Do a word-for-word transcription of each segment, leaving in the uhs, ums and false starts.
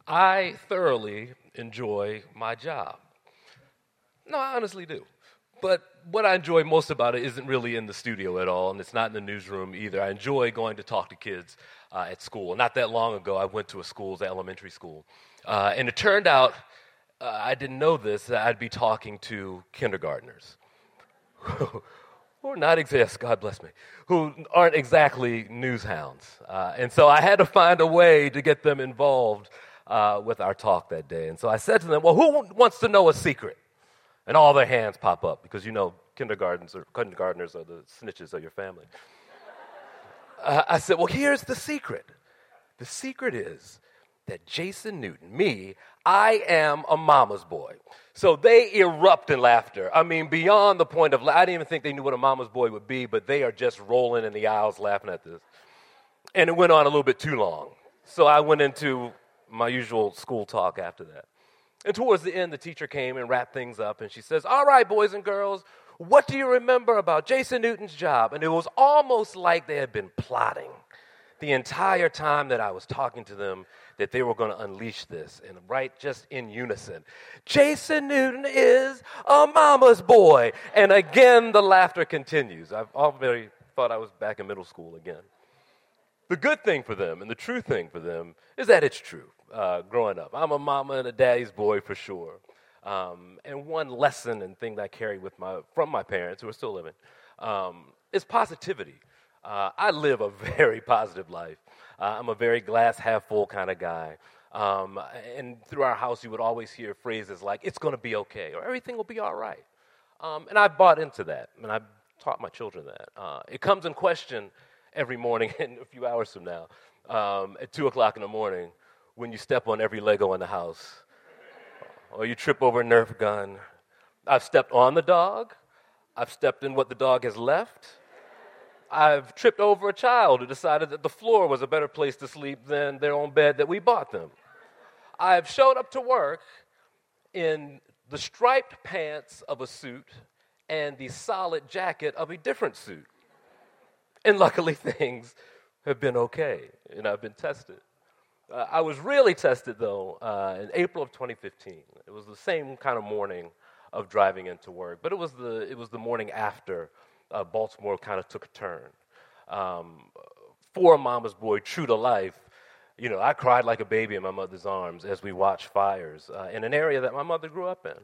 I thoroughly enjoy my job. No, I honestly do. But what I enjoy most about it isn't really in the studio at all, and it's not in the newsroom either. I enjoy going to talk to kids uh, at school. Not that long ago, I went to a school, it was an elementary school, uh, and it turned out, uh, I didn't know this, that I'd be talking to kindergartners. Or not exactly, God bless me, who aren't exactly news hounds. Uh, and so I had to find a way to get them involved uh, with our talk that day. And so I said to them, well, who wants to know a secret? And all their hands pop up because, you know, kindergartens or kindergartners are the snitches of your family. uh, I said, well, here's the secret. The secret is that Jason Newton, me, I am a mama's boy. So they erupt in laughter. I mean, beyond the point of, I didn't even think they knew what a mama's boy would be, but they are just rolling in the aisles laughing at this. And it went on a little bit too long. So I went into my usual school talk after that. And towards the end, the teacher came and wrapped things up, and she says, all right, boys and girls, what do you remember about Jason Newton's job? And it was almost like they had been plotting the entire time that I was talking to them that they were going to unleash this, and right just in unison. Jason Newton is a mama's boy. And again, the laughter continues. I've already thought I was back in middle school again. The good thing for them and the true thing for them is that it's true. Uh, growing up, I'm a mama and a daddy's boy for sure. Um, and one lesson and thing that I carry with my from my parents who are still living um, is positivity. Uh, I live a very positive life. Uh, I'm a very glass half full kind of guy. Um, and through our house, you would always hear phrases like, it's going to be okay, or everything will be all right. Um, and I bought into that, and I taught my children that. Uh, it comes in question every morning, and a few hours from now, um, at two o'clock in the morning, when you step on every Lego in the house, or you trip over a Nerf gun. I've stepped on the dog. I've stepped in what the dog has left. I've tripped over a child who decided that the floor was a better place to sleep than their own bed that we bought them. I've showed up to work in the striped pants of a suit and the solid jacket of a different suit. And luckily things have been okay, and I've been tested. Uh, I was really tested, though, uh, in April of twenty fifteen. It was the same kind of morning of driving into work, but it was the it was the morning after uh, Baltimore kind of took a turn. Um, for a mama's boy, true to life, you know, I cried like a baby in my mother's arms as we watched fires uh, in an area that my mother grew up in.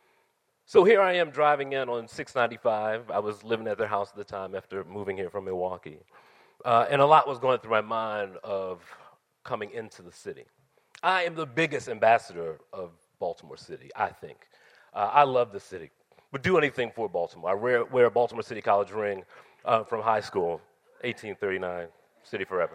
So here I am driving in on six ninety-five. I was living at their house at the time after moving here from Milwaukee, uh, and a lot was going through my mind of coming into the city. I am the biggest ambassador of Baltimore City, I think. Uh, I love the city. Would do anything for Baltimore. I wear, wear a Baltimore City College ring uh, from high school, eighteen thirty-nine, city forever.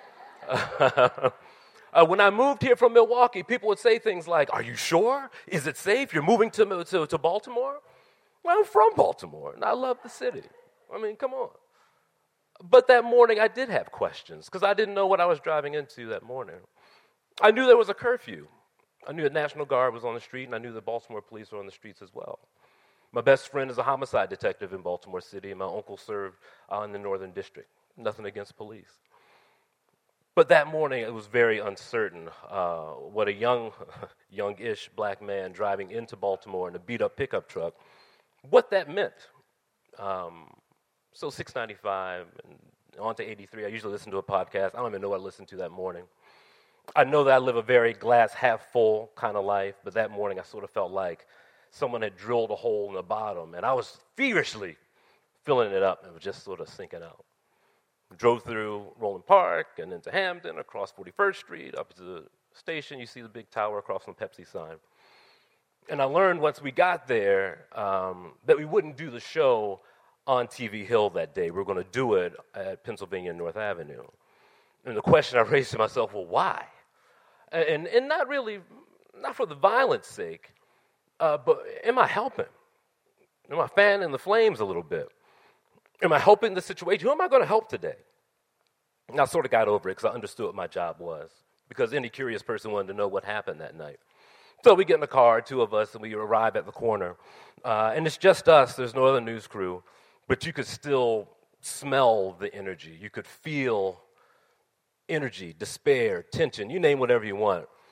uh, when I moved here from Milwaukee, people would say things like, are you sure? Is it safe? You're moving to, to, to Baltimore? Well, I'm from Baltimore, and I love the city. I mean, come on. But that morning, I did have questions because I didn't know what I was driving into that morning. I knew there was a curfew. I knew the National Guard was on the street, and I knew the Baltimore police were on the streets as well. My best friend is a homicide detective in Baltimore City, and my uncle served uh, in the Northern District. Nothing against police. But that morning, it was very uncertain uh, what a young, young-ish black man driving into Baltimore in a beat-up pickup truck, what that meant. Um, So six ninety-five and on to eighty-three. I usually listen to a podcast. I don't even know what I listened to that morning. I know that I live a very glass half full kind of life, but that morning I sort of felt like someone had drilled a hole in the bottom, and I was feverishly filling it up, and it was just sort of sinking out. Drove through Roland Park and into Hampton, across forty-first Street, up to the station. You see the big tower across from the Pepsi sign. And I learned once we got there um, that we wouldn't do the show on T V Hill that day. We were going to do it at Pennsylvania North Avenue. And the question I raised to myself, well, why? And, and not really, not for the violence sake, uh, but am I helping? Am I fanning the flames a little bit? Am I helping the situation? Who am I going to help today? And I sort of got over it because I understood what my job was, because any curious person wanted to know what happened that night. So we get in the car, two of us, and we arrive at the corner. Uh, and it's just us. There's no other news crew. But you could still smell the energy. You could feel energy, despair, tension. You name whatever you want.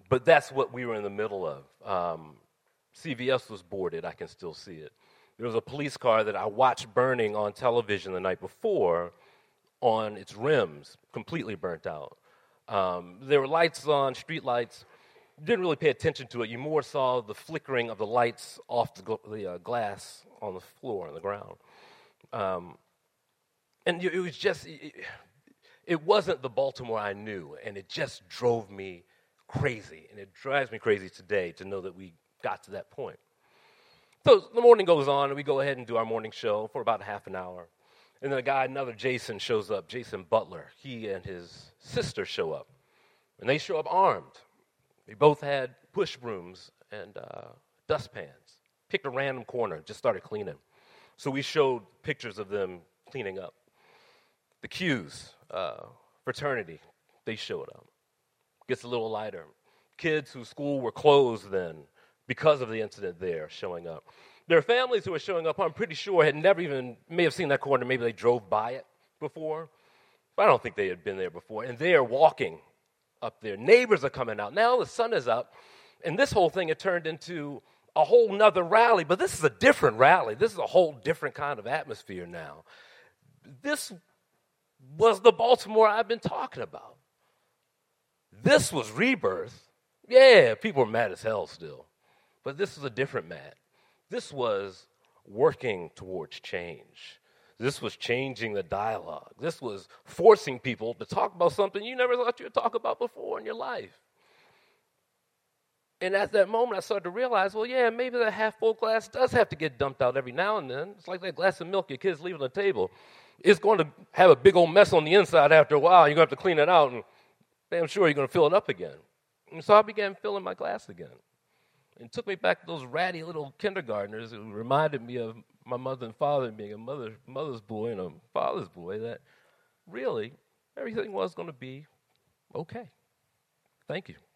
but that's what we were in the middle of. Um, C V S was boarded. I can still see it. There was a police car that I watched burning on television the night before on its rims, completely burnt out. Um, there were lights on, street lights. Didn't really pay attention to it. You more saw the flickering of the lights off the, gl- the uh, glass on the floor, on the ground. Um, and it was just, it, it wasn't the Baltimore I knew, and it just drove me crazy. And it drives me crazy today to know that we got to that point. So the morning goes on, and we go ahead and do our morning show for about half an hour. And then a guy, another Jason, shows up, Jason Butler. He and his sister show up, and they show up armed. They both had push brooms and uh, dustpans. Picked a random corner, just started cleaning. So we showed pictures of them cleaning up. The Q's, uh, fraternity, they showed up. Gets a little lighter. Kids whose school were closed then because of the incident there showing up. There are families who are showing up, I'm pretty sure, had never even, may have seen that corner, maybe they drove by it before, but I don't think they had been there before. And they are walking up there. Neighbors are coming out. Now the sun is up, and this whole thing had turned into a whole nother rally, but this is a different rally. This is a whole different kind of atmosphere now. This was the Baltimore I've been talking about. This was rebirth. Yeah, people were mad as hell still, but this was a different mad. This was working towards change. This was changing the dialogue. This was forcing people to talk about something you never thought you would talk about before in your life. And at that moment, I started to realize, well, yeah, maybe that half-full glass does have to get dumped out every now and then. It's like that glass of milk your kids leave on the table. It's going to have a big old mess on the inside after a while. You're going to have to clean it out, and damn sure you're going to fill it up again. And so I began filling my glass again. It took me back to those ratty little kindergartners who reminded me of my mother and father being a mother, mother's boy and a father's boy, that really everything was going to be okay. Thank you.